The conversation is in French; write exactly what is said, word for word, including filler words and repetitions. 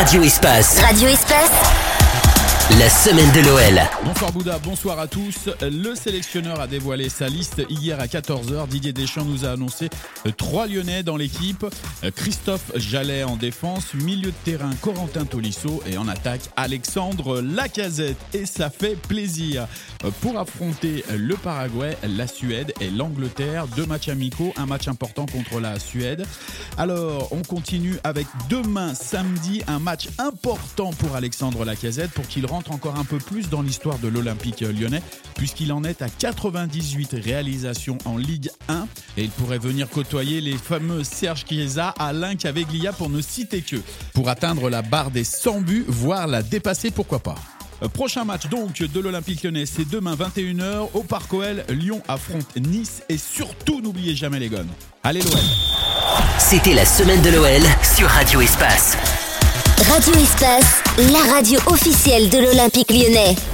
Radio Espace. Radio Espace. La semaine de l'O L. Bonsoir Bouddha, bonsoir à tous. Le sélectionneur a dévoilé sa liste hier à quatorze heures. Didier Deschamps nous a annoncé trois Lyonnais dans l'équipe. Christophe Jallet en défense, milieu de terrain Corentin Tolisso et en attaque Alexandre Lacazette. Et ça fait plaisir pour affronter le Paraguay, la Suède et l'Angleterre. Deux matchs amicaux, un match important contre la Suède. Alors on continue avec demain samedi un match important pour Alexandre Lacazette pour qu'il rentre encore un peu plus dans l'histoire de l'Olympique lyonnais puisqu'il en est à quatre-vingt-dix-huit réalisations en Ligue un et il pourrait venir côtoyer les fameux Serge Chiesa, Alain Caveglia pour ne citer que. Pour atteindre la barre des cent buts, voire la dépasser, pourquoi pas. Prochain match donc de l'Olympique lyonnais, c'est demain vingt et une heures au Parc O L. Lyon affronte Nice et surtout n'oubliez jamais les gones. Allez l'O L. C'était la semaine de l'O L sur Radio Espace. Radio Espace, la radio officielle de l'Olympique lyonnais.